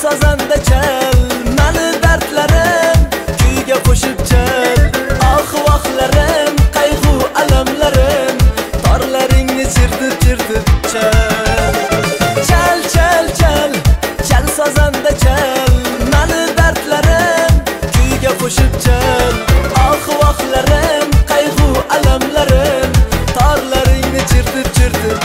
sozanda chal, mani dardlarim kuyga qo'shib chal. Vohlarim, qayg'u alamlarim, torlaringni chirtib chal. Chal, chal, chal, chal sozanda chal, mani dardlarim kuyga qo'shib chal. Vohlarim, qayg'u alamlarim, torlaringni chirtib chal.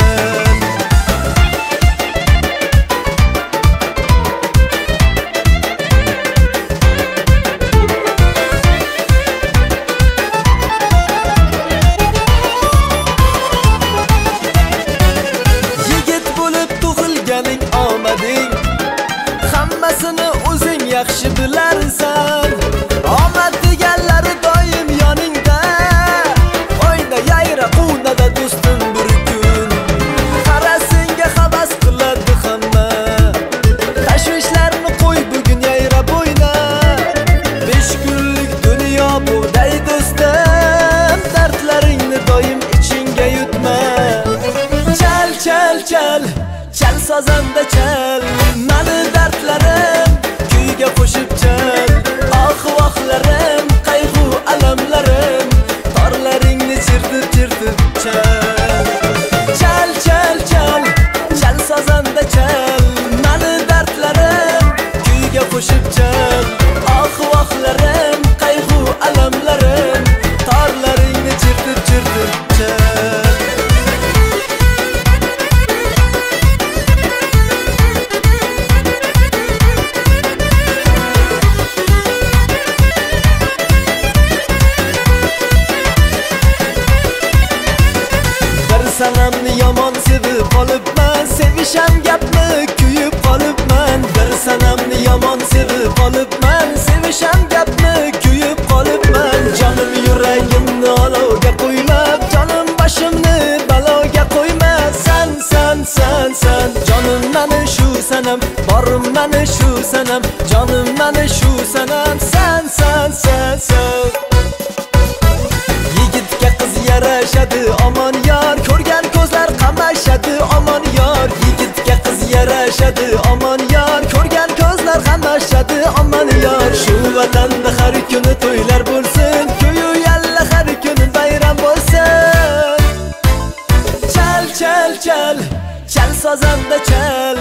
Omading hammasini o'zing yaxshi bilarsan. Omad deganlari doim yoningda. O'yna yayra qunada do'stim bir kun. Qara senga havas qiladi hamma. Tashvishlarni qo'y bugun yayra bo'yna. 5 kunlik dunyo bu day do'stim. Dardlaringni doim ichingga yutma. Chal, chal, chal, chal sozanda chal, mani dardlarim kuyga qo'shib chal. Vohlarim, qayg'u alamlarim, torlaringni chirtib chal. Chal, chal, chal, chal sozanda chal, mani dardlarim kuyga qo'shib chal. Vohlarim, qayg'u alamlarim, torlaringni chirtib chal. Sanamni yomon sevib qolibman, sevisham gapni kuyib qolibman. Bir sanamni yomon sevib qolibman, sevisham gapni kuyib qolibman. Jonim yuragimni olovga qo'ymab, jonim boshimni baloga qo'yma. San, san, san, san, jonim mani shu sanam, borim mani shu sanam, jonim mani shu sanam. San, san, san, san. Yigitga qiz yarashadi, omon yor, ko'rgan ko'zlar qamashadi, omon yor. Yigitga qiz yarashadi, omon yor, ko'rgan ko'zlar qamashadi, omon yor. Shu vatanda har kuni to'ylar bo'lsin, kuyu yalla har kuni bayram bo'lsin. Chal, chal, chal, chal sozanda chal,